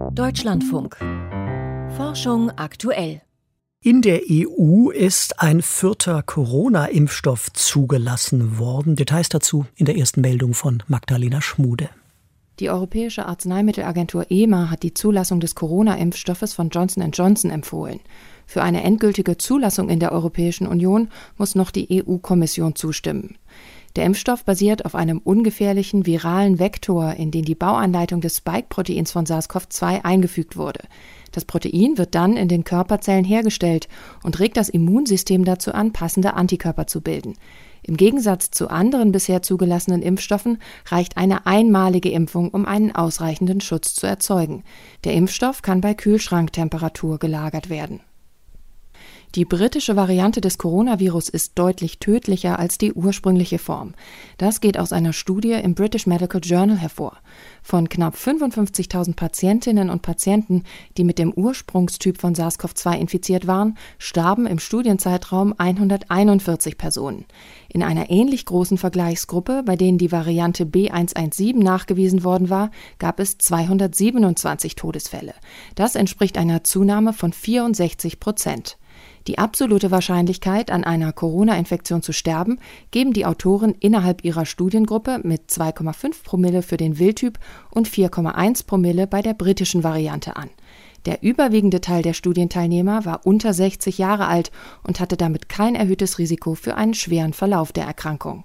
Deutschlandfunk. Forschung aktuell. In der EU ist ein 4. Corona-Impfstoff zugelassen worden. Details dazu in der ersten Meldung von Magdalena Schmude. Die Europäische Arzneimittelagentur EMA hat die Zulassung des Corona-Impfstoffes von Johnson & Johnson empfohlen. Für eine endgültige Zulassung in der Europäischen Union muss noch die EU-Kommission zustimmen. Der Impfstoff basiert auf einem ungefährlichen viralen Vektor, in den die Bauanleitung des Spike-Proteins von SARS-CoV-2 eingefügt wurde. Das Protein wird dann in den Körperzellen hergestellt und regt das Immunsystem dazu an, passende Antikörper zu bilden. Im Gegensatz zu anderen bisher zugelassenen Impfstoffen reicht eine einmalige Impfung, um einen ausreichenden Schutz zu erzeugen. Der Impfstoff kann bei Kühlschranktemperatur gelagert werden. Die britische Variante des Coronavirus ist deutlich tödlicher als die ursprüngliche Form. Das geht aus einer Studie im British Medical Journal hervor. Von knapp 55.000 Patientinnen und Patienten, die mit dem Ursprungstyp von SARS-CoV-2 infiziert waren, starben im Studienzeitraum 141 Personen. In einer ähnlich großen Vergleichsgruppe, bei denen die Variante B117 nachgewiesen worden war, gab es 227 Todesfälle. Das entspricht einer Zunahme von 64%. Die absolute Wahrscheinlichkeit, an einer Corona-Infektion zu sterben, geben die Autoren innerhalb ihrer Studiengruppe mit 2,5 Promille für den Wildtyp und 4,1 Promille bei der britischen Variante an. Der überwiegende Teil der Studienteilnehmer war unter 60 Jahre alt und hatte damit kein erhöhtes Risiko für einen schweren Verlauf der Erkrankung.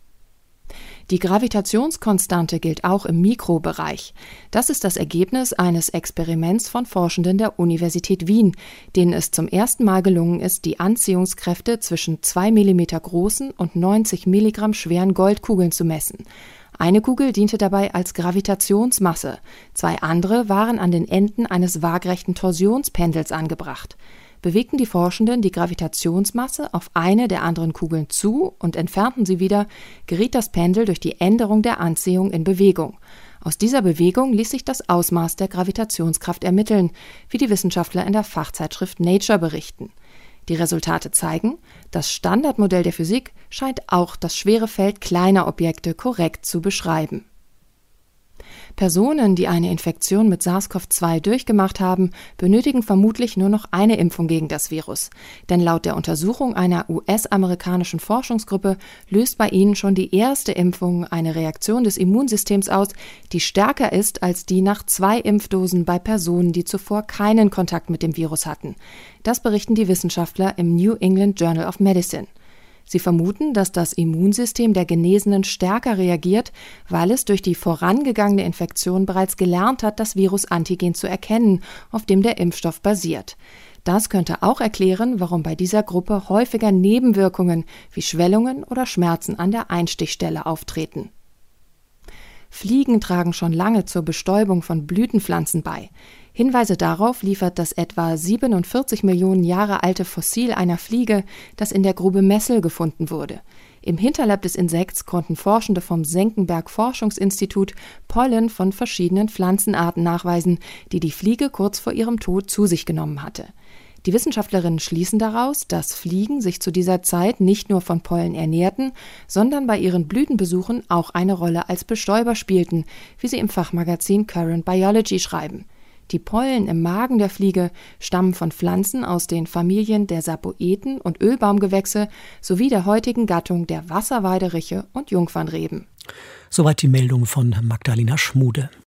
Die Gravitationskonstante gilt auch im Mikrobereich. Das ist das Ergebnis eines Experiments von Forschenden der Universität Wien, denen es zum ersten Mal gelungen ist, die Anziehungskräfte zwischen 2 mm großen und 90 Milligramm schweren Goldkugeln zu messen. Eine Kugel diente dabei als Gravitationsmasse, 2 andere waren an den Enden eines waagrechten Torsionspendels angebracht. Bewegten die Forschenden die Gravitationsmasse auf eine der anderen Kugeln zu und entfernten sie wieder, geriet das Pendel durch die Änderung der Anziehung in Bewegung. Aus dieser Bewegung ließ sich das Ausmaß der Gravitationskraft ermitteln, wie die Wissenschaftler in der Fachzeitschrift Nature berichten. Die Resultate zeigen, das Standardmodell der Physik scheint auch das schwere Feld kleiner Objekte korrekt zu beschreiben. Personen, die eine Infektion mit SARS-CoV-2 durchgemacht haben, benötigen vermutlich nur noch eine Impfung gegen das Virus. Denn laut der Untersuchung einer US-amerikanischen Forschungsgruppe löst bei ihnen schon die erste Impfung eine Reaktion des Immunsystems aus, die stärker ist als die nach 2 Impfdosen bei Personen, die zuvor keinen Kontakt mit dem Virus hatten. Das berichten die Wissenschaftler im New England Journal of Medicine. Sie vermuten, dass das Immunsystem der Genesenen stärker reagiert, weil es durch die vorangegangene Infektion bereits gelernt hat, das Virusantigen zu erkennen, auf dem der Impfstoff basiert. Das könnte auch erklären, warum bei dieser Gruppe häufiger Nebenwirkungen wie Schwellungen oder Schmerzen an der Einstichstelle auftreten. Fliegen tragen schon lange zur Bestäubung von Blütenpflanzen bei. Hinweise darauf liefert das etwa 47 Millionen Jahre alte Fossil einer Fliege, das in der Grube Messel gefunden wurde. Im Hinterleib des Insekts konnten Forschende vom Senckenberg-Forschungsinstitut Pollen von verschiedenen Pflanzenarten nachweisen, die die Fliege kurz vor ihrem Tod zu sich genommen hatte. Die Wissenschaftlerinnen schließen daraus, dass Fliegen sich zu dieser Zeit nicht nur von Pollen ernährten, sondern bei ihren Blütenbesuchen auch eine Rolle als Bestäuber spielten, wie sie im Fachmagazin Current Biology schreiben. Die Pollen im Magen der Fliege stammen von Pflanzen aus den Familien der Sapoeten und Ölbaumgewächse sowie der heutigen Gattung der Wasserweideriche und Jungfernreben. Soweit die Meldung von Magdalena Schmude.